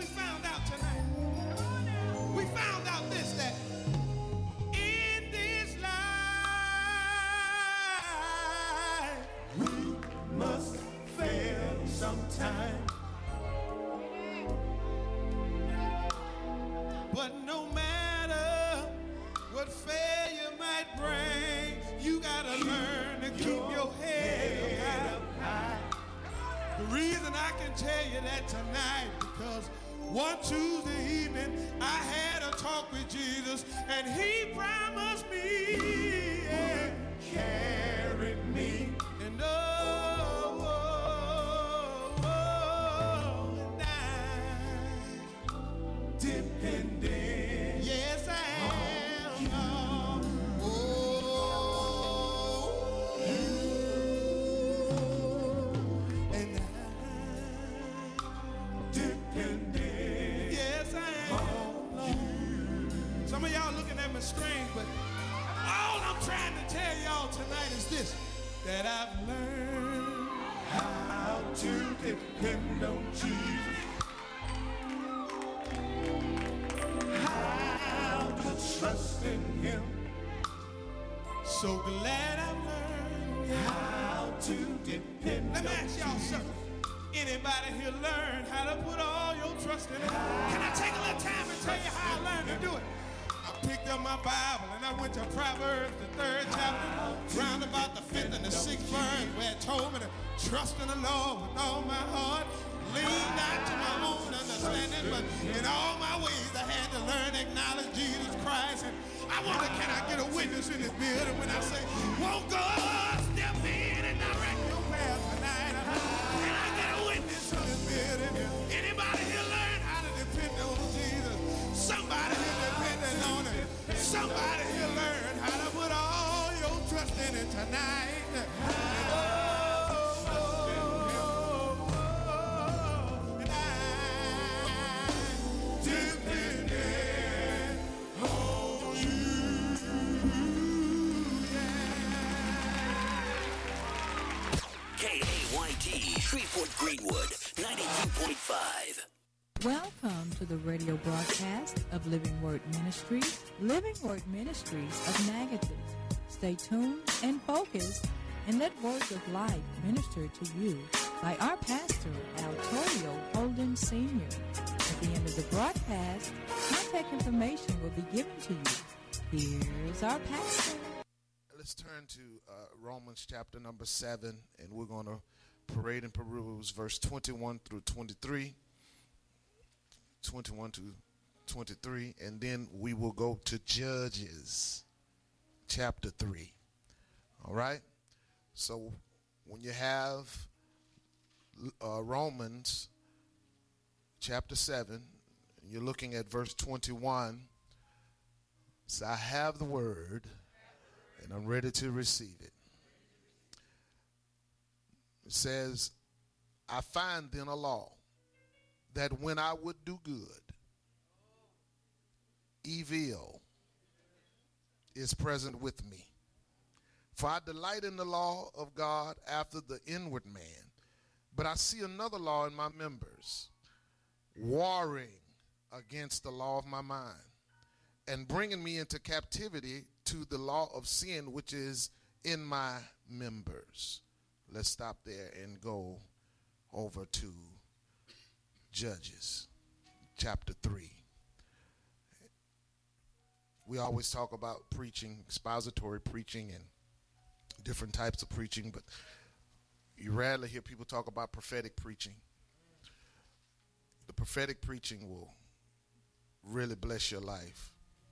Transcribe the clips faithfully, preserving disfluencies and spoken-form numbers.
found out tonight? We found out this, that in this life we must fail sometime. But no matter what failure might bring, you gotta learn to keep your head up high. The reason I can tell you that tonight, because one Tuesday evening I had a talk with Jesus, and he promised me, yeah, carried me, and oh, oh, oh, and I depended, yes I am, oh, oh, and I depended, yes I am. Some of y'all looking at me strange, but all I'm trying to tell y'all tonight is this, that I've learned how to depend on Jesus, how to trust in him. So glad I've learned how to depend on Jesus. Let me ask y'all something. Anybody here learn how to put all your trust in him? Can I take a little time and tell you how I learned to do it? I picked up my Bible and I went to Proverbs, the third chapter, round about the fifth and the sixth verse, where it told me to trust in the Lord with all my heart, lean not to my own understanding, but in all my ways I had to learn to acknowledge Jesus Christ. And I wonder, can I get a witness in this building when I say, won't God step in and direct your path tonight? Can I get a witness in this building? Anybody here learn how to depend on Jesus? Somebody here depending on it. Somebody here learn how to put all your trust in it tonight. And oh, oh, oh, oh, and I depended on you. K A Y T, Shreveport Greenwood, ninety-two point five. Welcome to the radio broadcast of Living Word Ministries, Living Word Ministries of Magatis. Stay tuned and focused and let words of life minister to you by our pastor, Altorio Holden Senior At the end of the broadcast, contact information will be given to you. Here's our pastor. Let's turn to uh, Romans chapter number seven, and we're going to parade and peruse verse twenty-one through twenty-three. twenty-one to twenty-three, and then we will go to Judges chapter three. All right, so when you have uh, Romans chapter seven, you're looking at verse twenty-one. So I have the word and I'm ready to receive it. It says, I find then a law, that when I would do good, evil is present with me. For I delight in the law of God after the inward man, but I see another law in my members, warring against the law of my mind, and bringing me into captivity to the law of sin which is in my members. Let's stop there and go over to Judges chapter three. We always talk about preaching, expository preaching, and different types of preaching, but you rarely hear people talk about prophetic preaching. The prophetic preaching will really bless your life.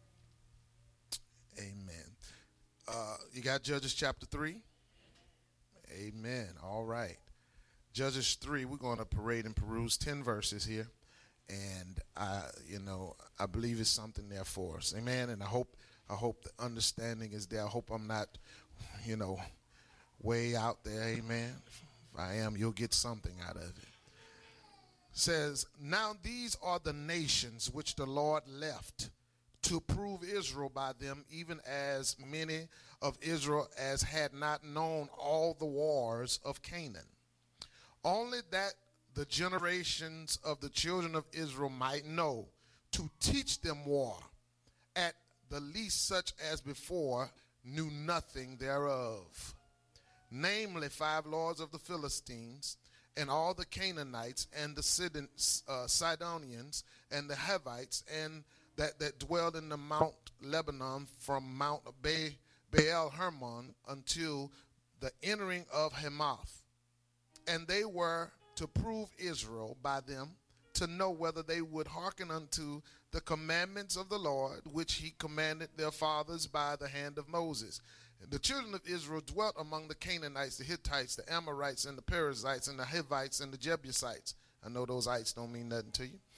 Amen. Uh, you got Judges chapter three? Amen. All right. Judges three, we're going to parade and peruse ten verses here. And I, you know, I believe it's something there for us. Amen. And I hope, I hope the understanding is there. I hope I'm not, you know, way out there. Amen. If I am, you'll get something out of it. It says, now these are the nations which the Lord left to prove Israel by them, even as many of Israel as had not known all the wars of Canaan. Only that the generations of the children of Israel might know, to teach them war, at the least such as before knew nothing thereof. Namely, five lords of the Philistines, and all the Canaanites, and the Sidon, uh, Sidonians, and the Hivites, and that, that dwelled in the Mount Lebanon, from Mount Ba- Baal Hermon until the entering of Hamath. And they were to prove Israel by them, to know whether they would hearken unto the commandments of the Lord, which he commanded their fathers by the hand of Moses. And the children of Israel dwelt among the Canaanites, the Hittites, the Amorites, and the Perizzites, and the Hivites, and the Jebusites. I know those ites don't mean nothing to you.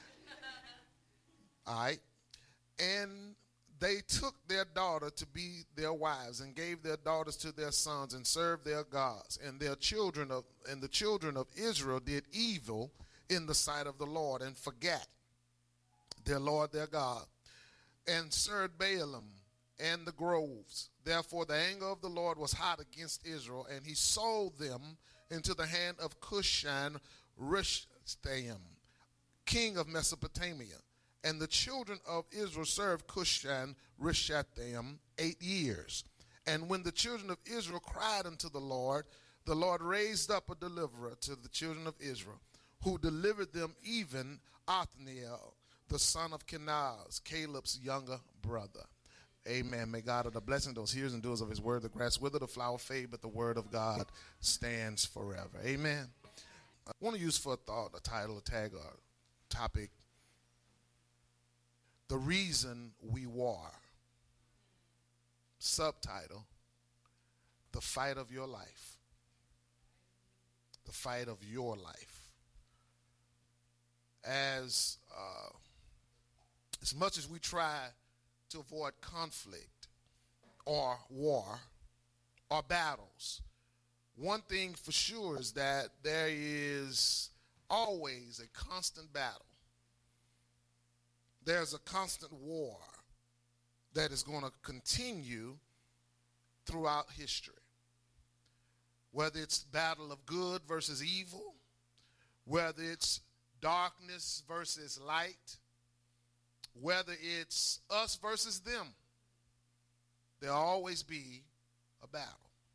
All right. And they took their daughter to be their wives, and gave their daughters to their sons, and served their gods. And their children of and the children of Israel did evil in the sight of the Lord, and forgat their Lord their God, and served Baalim and the groves. Therefore the anger of the Lord was hot against Israel, and he sold them into the hand of Cushan Rishathaim, king of Mesopotamia. And the children of Israel served Cushan Rishathaim eight years. And when the children of Israel cried unto the Lord, the Lord raised up a deliverer to the children of Israel, who delivered them, even Othniel, the son of Kenaz, Caleb's younger brother. Amen. May God, of the blessing, those hearers and doers of his word, the grass wither, the flower fade, but the word of God stands forever. Amen. I want to use for a thought, a title, a tag, or a topic, the reason we war. Subtitle, the fight of your life. The fight of your life. As, uh, as much as we try to avoid conflict or war or battles, one thing for sure is that there is always a constant battle. There's a constant war that is going to continue throughout history. Whether it's battle of good versus evil, whether it's darkness versus light, whether it's us versus them, there'll always be a battle.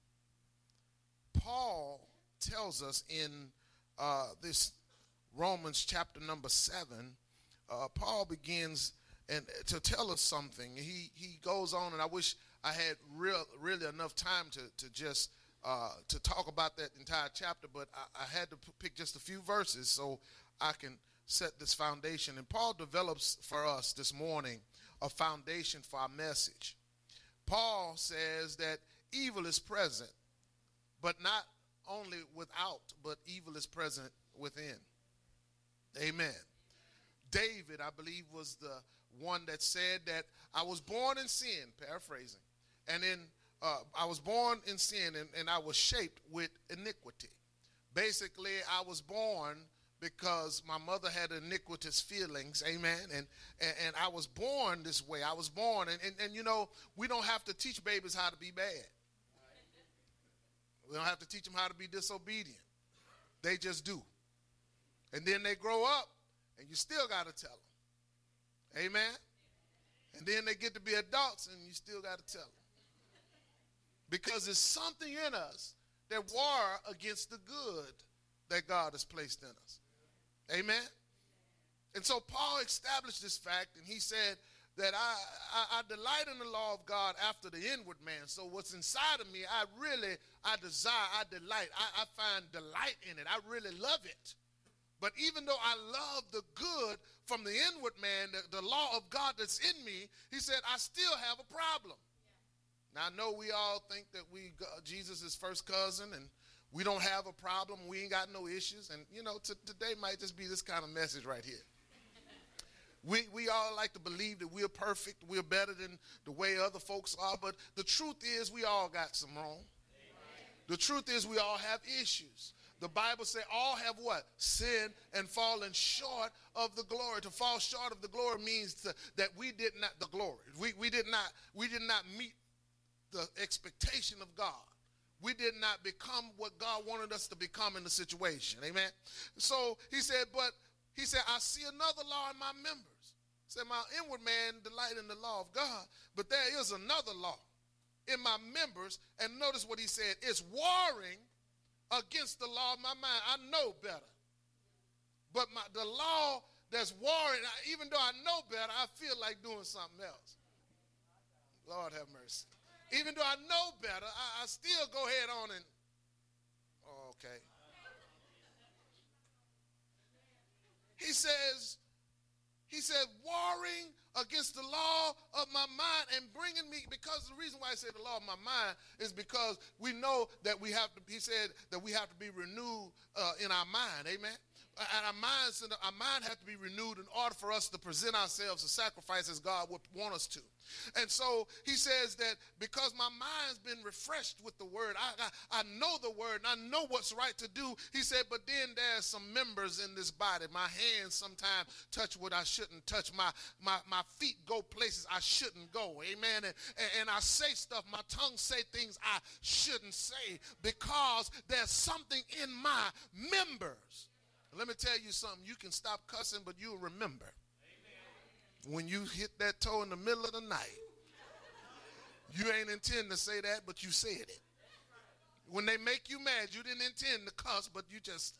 Paul tells us in uh, this Romans chapter number seven, uh, Paul begins and to tell us something. He he goes on, and I wish I had real really enough time to to just uh, to talk about that entire chapter, but I, I had to p- pick just a few verses so I can set this foundation. And Paul develops for us this morning a foundation for our message. Paul says that evil is present, but not only without, but evil is present within. Amen. David, I believe, was the one that said that I was born in sin, paraphrasing, and in uh, I was born in sin, and, and I was shaped with iniquity. Basically, I was born because my mother had iniquitous feelings, amen, and, and, and I was born this way. I was born, and, and, and you know, we don't have to teach babies how to be bad. We don't have to teach them how to be disobedient. They just do. And then they grow up, and you still got to tell them. Amen? And then they get to be adults, and you still got to tell them. Because there's something in us that war against the good that God has placed in us. Amen? And so Paul established this fact, and he said that I, I, I delight in the law of God after the inward man. So what's inside of me, I really, I desire, I delight, I, I find delight in it. I really love it. But even though I love the good from the inward man, the, the law of God that's in me, he said, I still have a problem. Now, I know we all think that we Jesus is first cousin, and we don't have a problem. We ain't got no issues. And, you know, t- today might just be this kind of message right here. We we all like to believe that we're perfect, we're better than the way other folks are, but the truth is we all got some wrong. Amen. The truth is we all have issues. The Bible says all have what? Sin and fallen short of the glory. To fall short of the glory means to, that we did not, the glory, we, we did not, we did not meet the expectation of God. we did not become what God wanted us to become in the situation. Amen. So he said, but he said, I see another law in my members. He said, my inward man delight in the law of God, but there is another law in my members. And notice what he said, it's warring against the law of my mind. I know better. But my, the law that's warring, even though I know better, I feel like doing something else. Lord have mercy. Even though I know better, I, I still go ahead on and, oh, okay. He says, he said, warring against the law of my mind and bringing me, because the reason why I say the law of my mind is because we know that we have to, he said that we have to be renewed uh, in our mind, amen? And our minds, our mind has to be renewed in order for us to present ourselves as sacrifices God would want us to. And so he says that because my mind's been refreshed with the word, I, I, I know the word and I know what's right to do. He said, but then there's some members in this body. My hands sometimes touch what I shouldn't touch. My, my, my feet go places I shouldn't go. Amen. And, and I say stuff, my tongue say things I shouldn't say because there's something in my members. Let me tell you something. You can stop cussing, but you'll remember. Amen. When you hit that toe in the middle of the night, you ain't intend to say that, but you said it. When they make you mad, you didn't intend to cuss, but you just,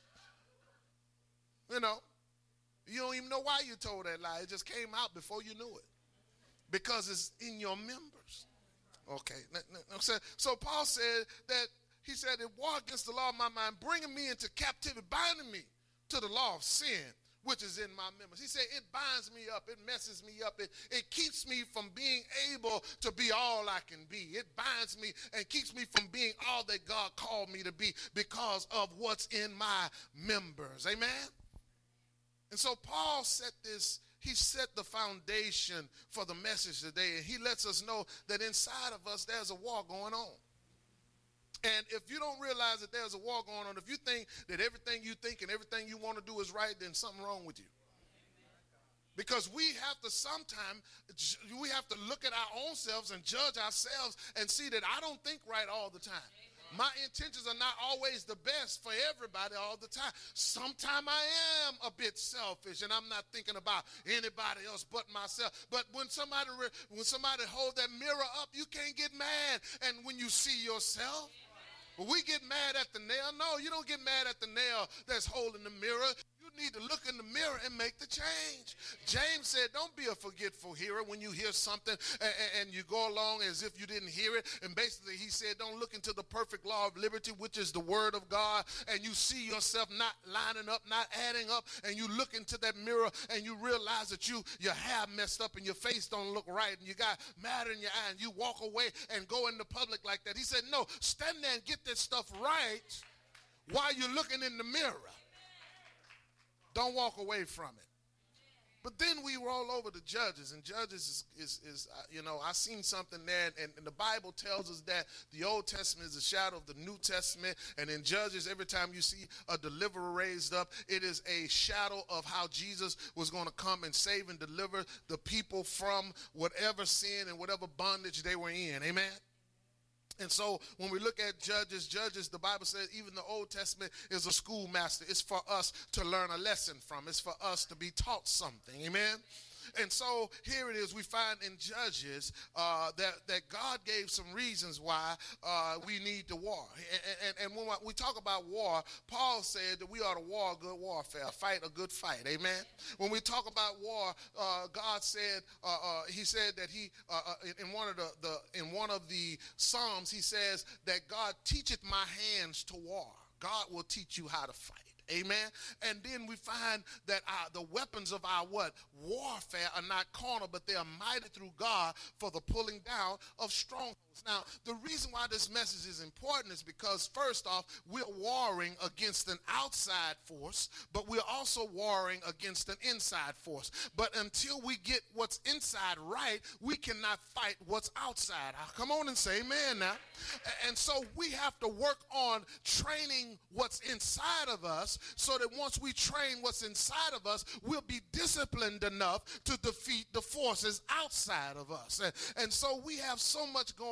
you know, you don't even know why you told that lie. It just came out before you knew it because it's in your members. Okay. So, so Paul said that, he said, it war against the law of my mind, bringing me into captivity, binding me to the law of sin, which is in my members. He said, it binds me up, it messes me up, it, it keeps me from being able to be all I can be. It binds me and keeps me from being all that God called me to be because of what's in my members. Amen? And so Paul set this, he set the foundation for the message today, and he lets us know that inside of us there's a war going on. And if you don't realize that there's a war going on, if you think that everything you think and everything you want to do is right, then something wrong with you. Because we have to sometimes, we have to look at our own selves and judge ourselves and see that I don't think right all the time. My intentions are not always the best for everybody all the time. Sometimes I am a bit selfish and I'm not thinking about anybody else but myself. But when somebody, when somebody hold that mirror up, you can't get mad. And when you see yourself, well, we get mad at the nail. No, you don't get mad at the nail that's holding the mirror. You need to look in the mirror and make the change. James said, don't be a forgetful hearer when you hear something and, and you go along as if you didn't hear it. And basically he said, don't look into the perfect law of liberty, which is the word of God, and you see yourself not lining up, not adding up, and you look into that mirror and you realize that you your hair messed up and your face don't look right and you got matter in your eye and you walk away and go into public like that. He said, no, stand there and get this stuff right while you're looking in the mirror. Don't walk away from it. But then we roll over to Judges, and Judges is, is, is uh, you know, I seen something there, and, and the Bible tells us that the Old Testament is a shadow of the New Testament, and in Judges, every time you see a deliverer raised up, it is a shadow of how Jesus was going to come and save and deliver the people from whatever sin and whatever bondage they were in. Amen? And so when we look at Judges, Judges, the Bible says even the Old Testament is a schoolmaster. It's for us to learn a lesson from. It's for us to be taught something. Amen? And so here it is, we find in Judges uh, that, that God gave some reasons why uh, we need to war. And, and, and when we talk about war, Paul said that we ought to war a good warfare, fight a good fight. Amen? When we talk about war, uh, God said, uh, uh, he said that he, uh, uh, in one of the, the, in one of the Psalms, he says that God teacheth my hands to war. God will teach you how to fight. Amen. And then we find that our, the weapons of our what? Warfare are not carnal, but they are mighty through God for the pulling down of strongholds. Now, the reason why this message is important is because, first off, we're warring against an outside force, but we're also warring against an inside force. But until we get what's inside right, we cannot fight what's outside. Come on and say amen now. And so we have to work on training what's inside of us so that once we train what's inside of us, we'll be disciplined enough to defeat the forces outside of us. And, and so we have so much going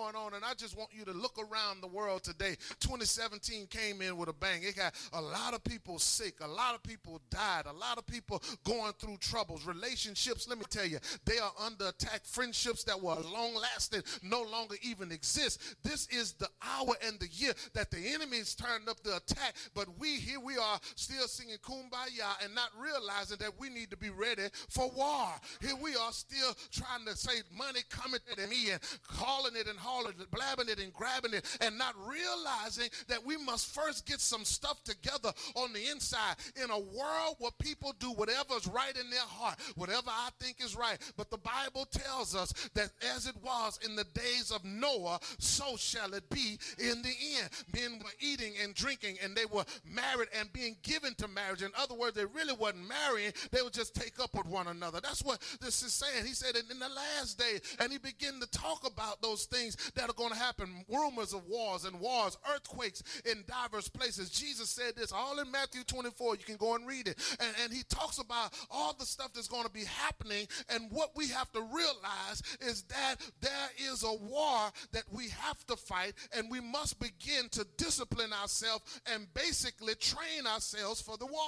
going on, and I just want you to look around the world today. twenty seventeen came in with a bang. It got a lot of people sick. A lot of people died. A lot of people going through troubles. Relationships, let me tell you, they are under attack. Friendships that were long-lasting no longer even exist. This is the hour and the year that the enemy is turned up the attack, but we, here we are, still singing Kumbaya and not realizing that we need to be ready for war. Here we are still trying to say money coming at me and calling it and hauling it, blabbing it and grabbing it, and not realizing that we must first get some stuff together on the inside in a world where people do whatever's right in their heart, whatever I think is right. But the Bible tells us that as it was in the days of Noah, so shall it be in the end. Men were eating and drinking, and they were married and being given to marriage. In other words, they really wasn't marrying. They would just take up with one another. That's what this is saying. He said in the last day, and he began to talk about those things that are going to happen, rumors of wars and wars, earthquakes in diverse places. Jesus said this all in Matthew twenty-four. You can go and read it. And, and he talks about all the stuff that's going to be happening, and what we have to realize is that there is a war that we have to fight, and we must begin to discipline ourselves and basically train ourselves for the war.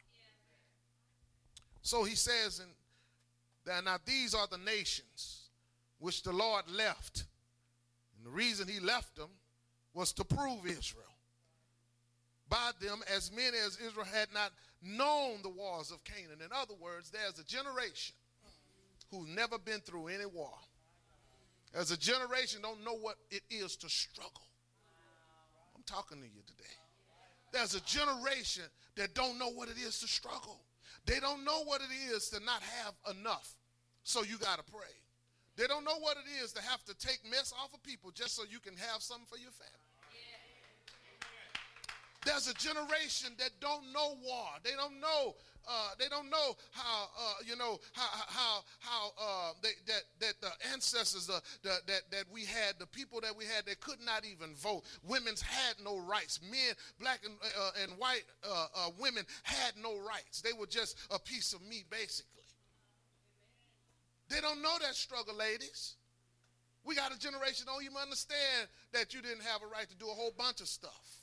So he says, and that now these are the nations which the Lord left. And the reason he left them was to prove Israel by them, as many as Israel had not known the wars of Canaan. In other words, there's a generation who's never been through any war. There's a generation don't know what it is to struggle. I'm talking to you today. There's a generation that don't know what it is to struggle. They don't know what it is to not have enough, so you got to pray. They don't know what it is to have to take mess off of people just so you can have something for your family. There's a generation that don't know war. They don't know. Uh, they don't know how. Uh, you know how how how uh, they, that that the ancestors uh, the, that that we had, the people that we had, they could not even vote. Women's had no rights. Men, black and uh, and white uh, uh, women had no rights. They were just a piece of meat, basically. They don't know that struggle, ladies. We got a generation don't even understand that you didn't have a right to do a whole bunch of stuff.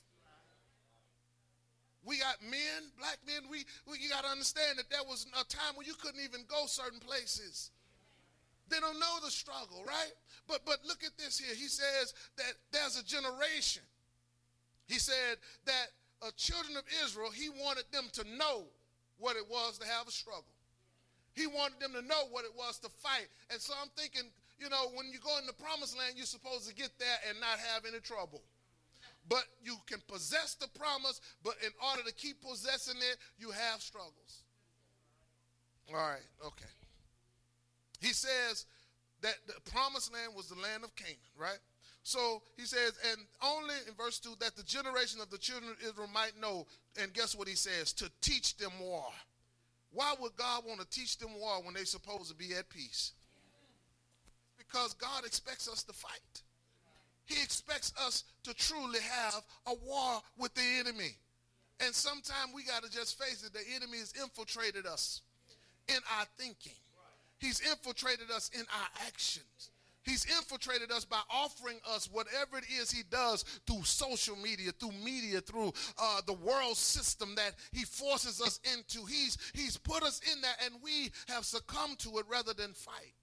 We got men, black men, we, we you got to understand that there was a time when you couldn't even go certain places. They don't know the struggle, right? But but look at this here. He says that there's a generation. He said that uh, children of Israel, he wanted them to know what it was to have a struggle. He wanted them to know what it was to fight. And so I'm thinking, you know, when you go in the promised land, you're supposed to get there and not have any trouble. But you can possess the promise, but in order to keep possessing it, you have struggles. All right, okay. He says that the promised land was the land of Canaan, right? So he says, and only in verse two, that the generation of the children of Israel might know, and guess what he says? To teach them war. Why would God want to teach them war when they're supposed to be at peace? Because God expects us to fight. He expects us to truly have a war with the enemy. And sometimes we got to just face it. The enemy has infiltrated us in our thinking. He's infiltrated us in our actions. He's infiltrated us by offering us whatever it is he does through social media, through media, through uh, the world system that he forces us into. He's, he's put us in there, and we have succumbed to it rather than fight.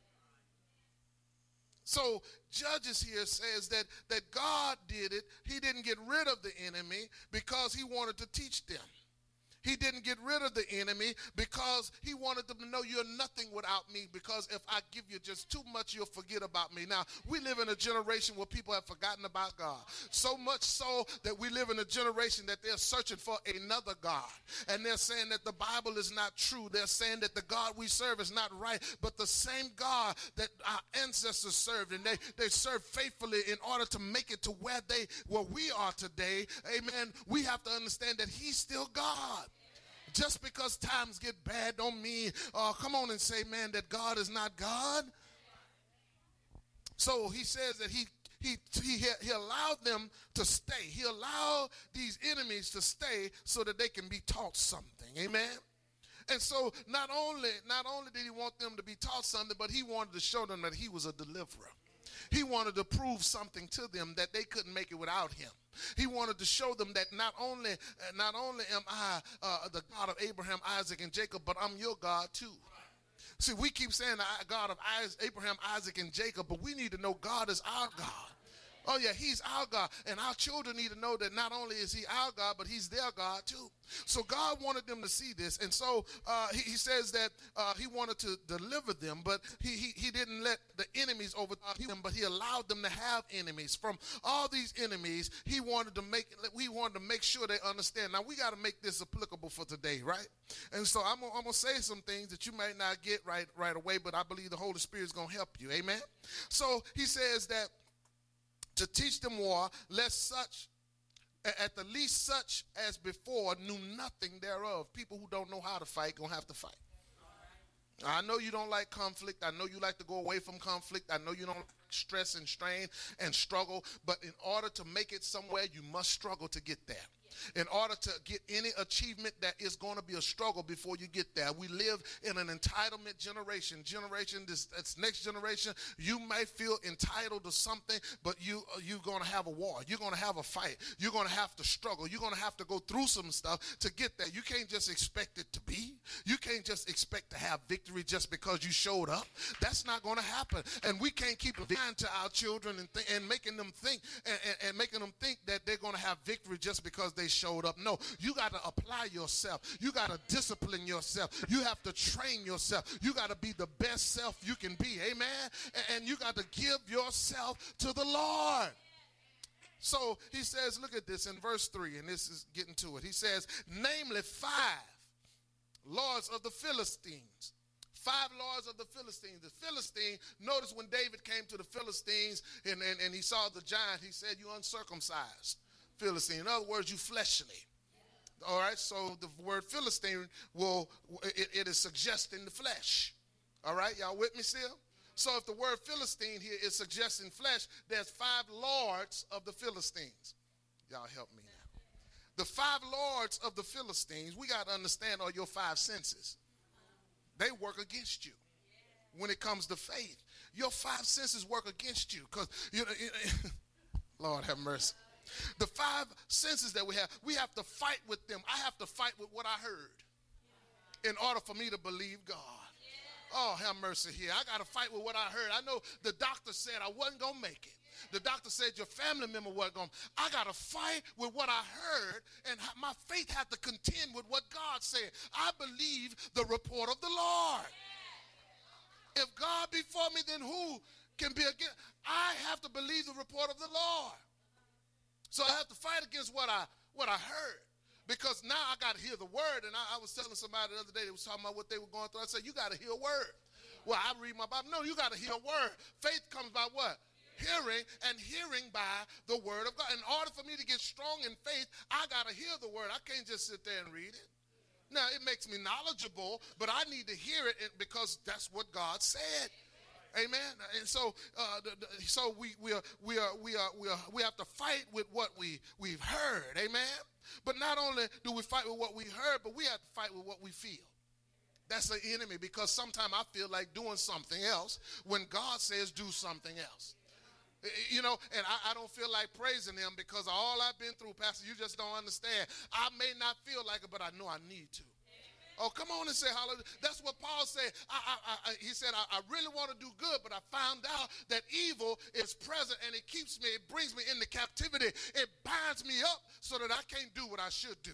So Judges here says that, that God did it. He didn't get rid of the enemy because he wanted to teach them. He didn't get rid of the enemy because he wanted them to know you're nothing without me, because if I give you just too much, you'll forget about me. Now, we live in a generation where people have forgotten about God. So much so that we live in a generation that they're searching for another God. And they're saying that the Bible is not true. They're saying that the God we serve is not right. But the same God that our ancestors served, and they, they served faithfully in order to make it to where they where we are today, amen, we have to understand that he's still God. Just because times get bad don't mean, uh, come on and say, man, that God is not God. So he says that he, he, he, he allowed them to stay. He allowed these enemies to stay so that they can be taught something. Amen. And so not only, not only did he want them to be taught something, but he wanted to show them that he was a deliverer. He wanted to prove something to them that they couldn't make it without him. He wanted to show them that not only, uh, not only am I uh, the God of Abraham, Isaac, and Jacob, but I'm your God too. See, we keep saying the God of Abraham, Isaac, and Jacob, but we need to know God is our God. Oh, yeah, he's our God. And our children need to know that not only is he our God, but he's their God too. So God wanted them to see this. And so uh, he, he says that uh, he wanted to deliver them, but he, he, he didn't let the enemies overtake them, but he allowed them to have enemies. From all these enemies, he wanted to make, we wanted to make sure they understand. Now, we got to make this applicable for today, right? And so I'm, I'm going to say some things that you might not get right, right away, but I believe the Holy Spirit is going to help you. Amen? So he says that to teach them war, lest such, at the least such as before, knew nothing thereof. People who don't know how to fight gonna have to fight. I know you don't like conflict. I know you like to go away from conflict. I know you don't like stress and strain and struggle. But in order to make it somewhere, you must struggle to get there. In order to get any achievement, that is going to be a struggle before you get there. We live in an entitlement generation. Generation, this, this next generation, you may feel entitled to something, but you, you're going to have a war. You're going to have a fight. You're going to have to struggle. You're going to have to go through some stuff to get there. You can't just expect it to be. You can't just expect to have victory just because you showed up. That's not going to happen. And we can't keep lying to our children and, th- and making them think and, and, and making them think that they're going to have victory just because they showed up. No, you got to apply yourself. You got to discipline yourself. You have to train yourself. You got to be the best self you can be. Amen. And you got to give yourself to the Lord. So he says, look at this in verse three, and this is getting to it. He says, namely five lords of the Philistines. Five lords of the Philistines. The Philistine, notice when David came to the Philistines and, and, and he saw the giant, he said, you uncircumcised Philistine. In other words, you fleshly. All right, so the word Philistine will, it, it is suggesting the flesh. All right, y'all with me still? So if the word Philistine here is suggesting flesh, there's five lords of the Philistines. Y'all help me now. The five lords of the Philistines, we got to understand, are your five senses. They work against you when it comes to faith. Your five senses work against you because, you know, Lord have mercy. The five senses that we have, we have to fight with them. I have to fight with what I heard in order for me to believe God. Oh, have mercy here. I got to fight with what I heard. I know the doctor said I wasn't going to make it. The doctor said your family member wasn't going to. I got to fight with what I heard, and my faith had to contend with what God said. I believe the report of the Lord. If God be for me, then who can be against? I have to believe the report of the Lord. So I have to fight against what I what I heard. Because now I got to hear the word. And I, I was telling somebody the other day, they was talking about what they were going through. I said, you got to hear a word. Well, I read my Bible. No, you got to hear a word. Faith comes by what? Hearing, and hearing by the word of God. In order for me to get strong in faith, I got to hear the word. I can't just sit there and read it. Now, it makes me knowledgeable, but I need to hear it because that's what God said. Amen. And so, uh, the, the, so we we are we are we are we are we have to fight with what we we've heard. Amen. But not only do we fight with what we heard, but we have to fight with what we feel. That's the enemy, because sometimes I feel like doing something else when God says do something else. You know, and I, I don't feel like praising him because of all I've been through, Pastor. You just don't understand. I may not feel like it, but I know I need to. Oh, come on and say hallelujah. That's what Paul said. I, I, I, he said, I, I really want to do good, but I found out that evil is present and it keeps me, it brings me into captivity. It binds me up so that I can't do what I should do.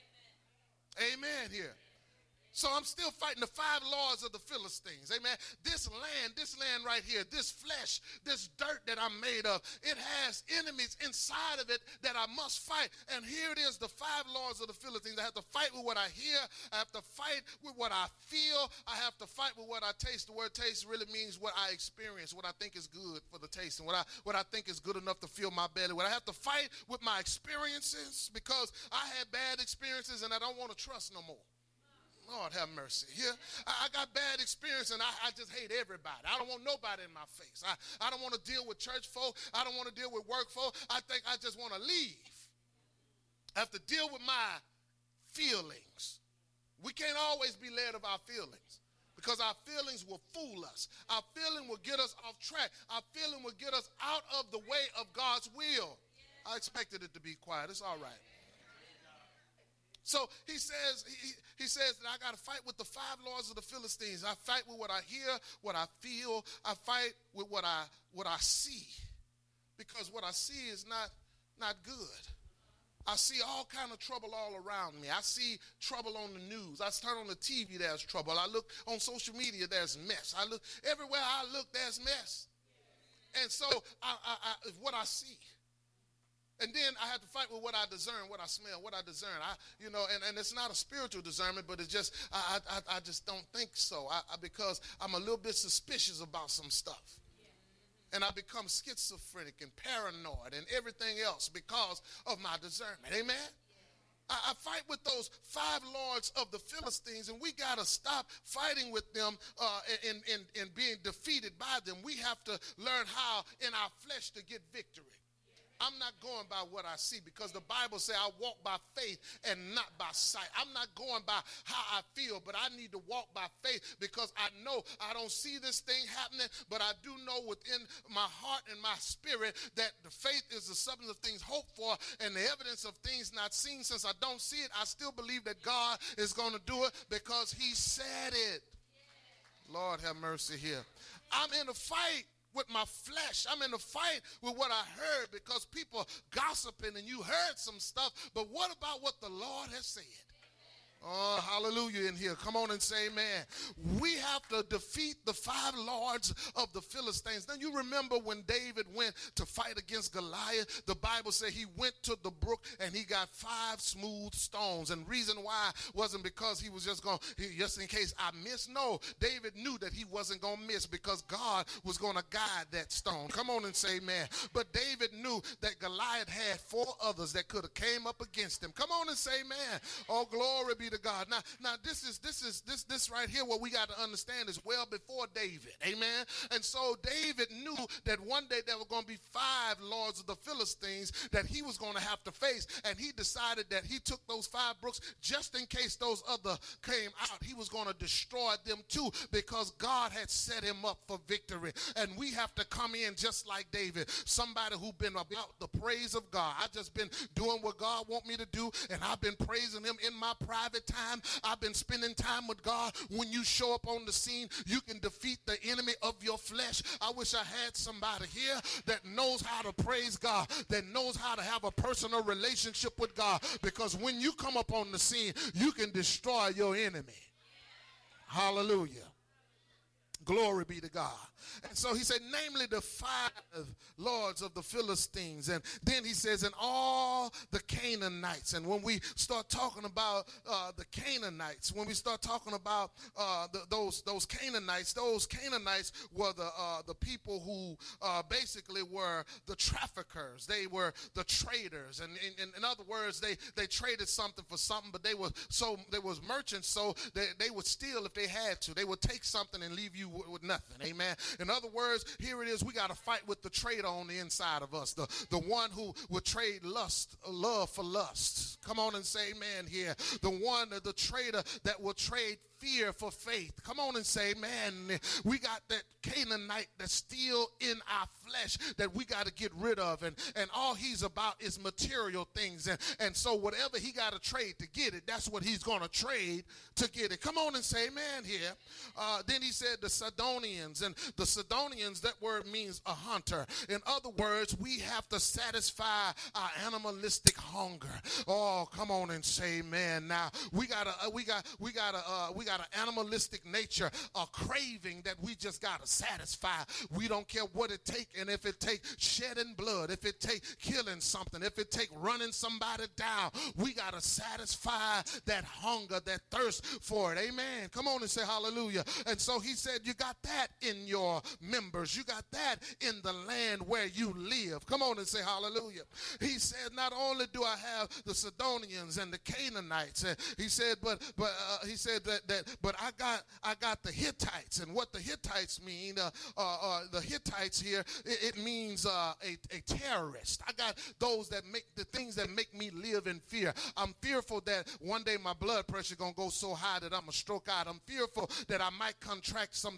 Amen, Amen here. So I'm still fighting the five lords of the Philistines. Amen. This land, this land right here, this flesh, this dirt that I'm made of, it has enemies inside of it that I must fight. And here it is, the five lords of the Philistines. I have to fight with what I hear. I have to fight with what I feel. I have to fight with what I taste. The word taste really means what I experience, what I think is good for the taste, and what I, what I think is good enough to fill my belly. What I have to fight with my experiences because I had bad experiences and I don't want to trust no more. Lord have mercy. Here, I, I got bad experience and I, I just hate everybody. I don't want nobody in my face. I, I don't want to deal with church folk. I don't want to deal with work folk. I think I just want to leave. I have to deal with my feelings. We can't always be led of our feelings. Because our feelings will fool us. Our feeling will get us off track. Our feeling will get us out of the way of God's will. I expected it to be quiet. It's all right. So he says, he, he says that I got to fight with the five lords of the Philistines. I fight with what I hear, what I feel. I fight with what I what I see. Because what I see is not, not good. I see all kind of trouble all around me. I see trouble on the news. I turn on the T V, there's trouble. I look on social media, there's mess. I look everywhere I look, there's mess. And so I, I, I, what I see. And then I have to fight with what I discern, what I smell, what I discern. I, you know, and, and it's not a spiritual discernment, but it's just I, I, I just don't think so. I, I, because I'm a little bit suspicious about some stuff. And I become schizophrenic and paranoid and everything else because of my discernment. Amen? I, I fight with those five lords of the Philistines, and we got to stop fighting with them uh, and, and, and being defeated by them. We have to learn how in our flesh to get victory. I'm not going by what I see because the Bible says I walk by faith and not by sight. I'm not going by how I feel, but I need to walk by faith because I know I don't see this thing happening, but I do know within my heart and my spirit that the faith is the substance of things hoped for and the evidence of things not seen. Since I don't see it, I still believe that God is going to do it because he said it. Lord have mercy here. I'm in a fight with my flesh. I'm in a fight with what I heard because people gossiping and you heard some stuff. But what about what the Lord has said? Oh, hallelujah in here. Come on and say amen. We have to defeat the five lords of the Philistines. Now you remember when David went to fight against Goliath, the Bible said he went to the brook and he got five smooth stones. And reason why wasn't because he was just going, just in case I miss. No, David knew that he wasn't going to miss because God was going to guide that stone. Come on and say amen. But David knew that Goliath had four others that could have came up against him. Come on and say amen. Oh, glory be to God. Now, now this is this is this this right here what we got to understand is well before David. Amen. And so David knew that one day there were going to be five lords of the Philistines that he was going to have to face. And he decided that he took those five brooks just in case those other came out. He was going to destroy them too because God had set him up for victory. And we have to come in just like David, somebody who's been about the praise of God. I've just been doing what God wants me to do, and I've been praising him in my private time. I've been spending time with God. When you show up on the scene, you can defeat the enemy of your flesh. I wish I had somebody here that knows how to praise God, that knows how to have a personal relationship with God, because when you come up on the scene, you can destroy your enemy. Hallelujah. Glory be to God. And so he said, namely the five lords of the Philistines. And then he says, and all the Canaanites. And when we start talking about uh, the Canaanites, when we start talking about uh, the, those those Canaanites, those Canaanites were the uh, the people who uh, basically were the traffickers. They were the traders. And in, in other words, they, they traded something for something, but they were so they was merchants, so they, they would steal if they had to. They would take something and leave you with, with nothing. Amen. In other words, here it is. We got to fight with the traitor on the inside of us, the, the one who would trade lust, love for lust. Come on and say amen here. The one, the traitor that will trade fear for faith. Come on and say, man, we got that Canaanite that's still in our flesh that we got to get rid of. And, and all he's about is material things. And, and so whatever he got to trade to get it, that's what he's going to trade to get it. Come on and say, man, here. Uh, then he said the Sidonians. And the Sidonians, that word means a hunter. In other words, we have to satisfy our animalistic hunger. Oh, come on and say, man. Now, we got to, uh, we got, we got to, uh, we got an animalistic nature, a craving that we just got to satisfy. We don't care what it take, and if it take shedding blood, if it take killing something, if it take running somebody down, we got to satisfy that hunger, that thirst for it. Amen. Come on and say hallelujah. And so he said, you got that in your members. You got that in the land where you live. Come on and say hallelujah. He said, not only do I have the Sidonians and the Canaanites, uh, he said, but but uh, he said that, that that, but I got I got the Hittites, and what the Hittites mean, uh, uh, uh, the Hittites here, it, it means uh, a, a terrorist. I got those that make the things that make me live in fear. I'm fearful that one day my blood pressure gonna go so high that I'm gonna stroke out. I'm fearful that I might contract some